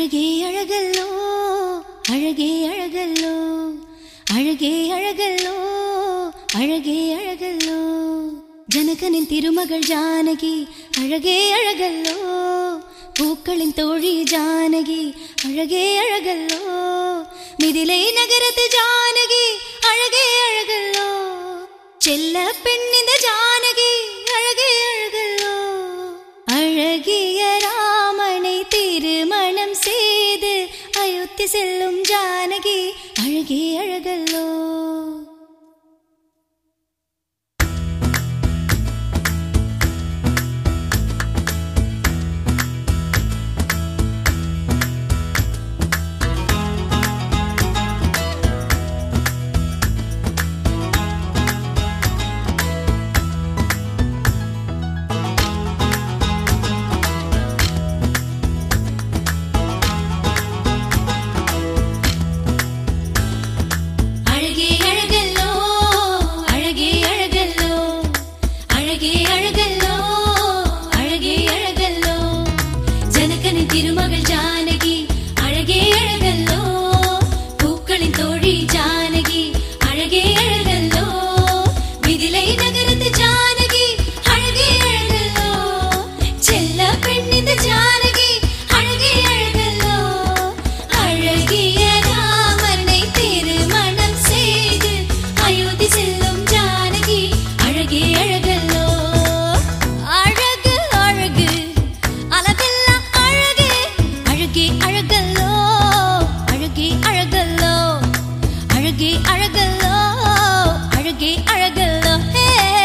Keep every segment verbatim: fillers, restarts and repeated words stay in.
அழகே அழகல்லோ அழகே அழகல்லோ அழகே அழகல்லோ அழகே அழகல்லோ ஜனகனின் திருமகள் ஜானகி அழகே அழகல்லோ பூக்களின் தோழி ஜானகி அழகே அழகல்லோ மிதிலை நகரத்து ஜானகி அழகே அழகல்லோ செல்ல பெண்ணிந்த ஜானகி அழகே அழகல்லோ அழகிய ராமனை திருமணம் செய்து அயோத்தி செல்லும் ஜானகி அழகே அழகல்லோ திருமகள் ஜானகி அழகே அழகல்லோ பூக்களின் தோழி ஜானகி அழகே அழகல்லோ மிதிலை நகரத்து ஜானகி அழகே அழகல்லோ செல்ல பெண்ணிந்த ஜானகி அழகே அழகல்லோ அழகிய ராமனை திருமணம் செய்து அயோத்தி செல்லும் ஜானகி அழகே அழகல்லோ அழகு அழகு அளவெல்லாம் அழகே அழகல்லோ அழகே அழகல்லோ அழகே அழகல்லோ அழகே அழகல்லோ ஹே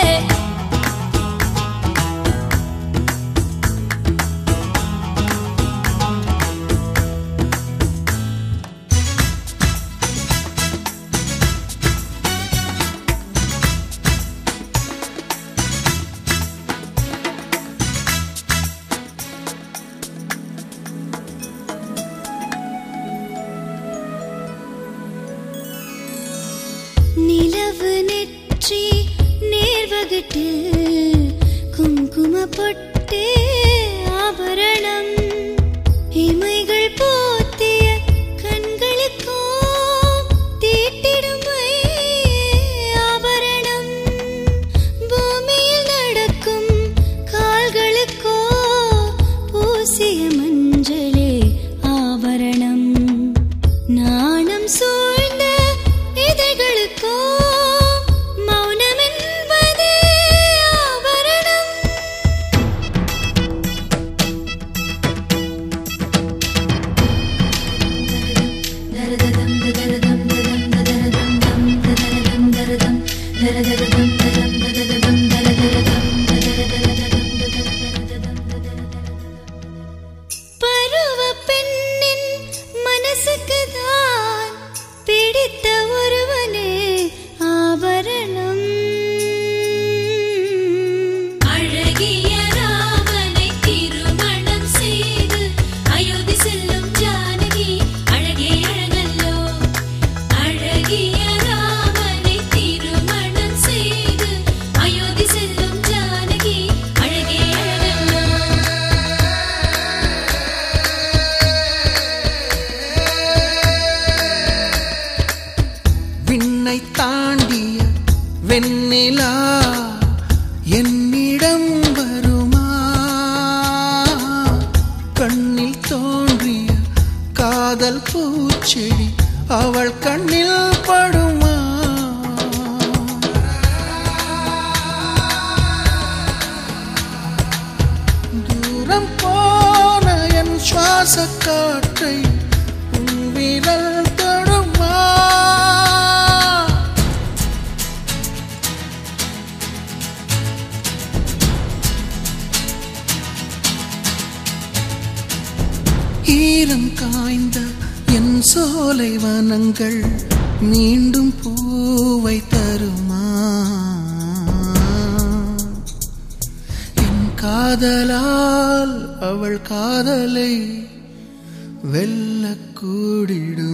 நிலவு நெற்றி நேர்வகிட்டு குங்கும பொட்டு ஆபரணம் இமைகள் போத்திய கண்களுக்கோ தீட்டிடும் ஆபரணம் பூமியில் நடக்கும் கால்களுக்கோ பூசிய மஞ்சளே ஆபரணம் நாணம் சூழ்ந்த இதழ்களுக்கோ மௌனம் என்பதே ஆபரணம் பருவ பெண்ணின் மனசுக்கு தான் பிடித்த ஒருவனே ஆபரணம் அழகிய ராமனை திருமணம் செய்து அயோத்தி செல்லும் ஜானகி அழகே அழகல்லோ அழகிய ராமனை திருமணம் செய்து அயோத்தி செல்லும் ஜானகி அழகே அழகல்லோ விண்ணை தாண்டிய வெண்ணிலா என்னிடம் வருமா கண்ணில் தோன்றிய காதல் பூச்செடி அவள் கண்ணில் படுமா தூரம் போன என் சுவாச காற்றை உன் விரல் தொடுமா ஈரம் காய்ந்த என் சோலை வனங்கள் மீண்டும் பூவை தருமா என் காதலால் அவள் காதலை வெல்ல கூடிடும்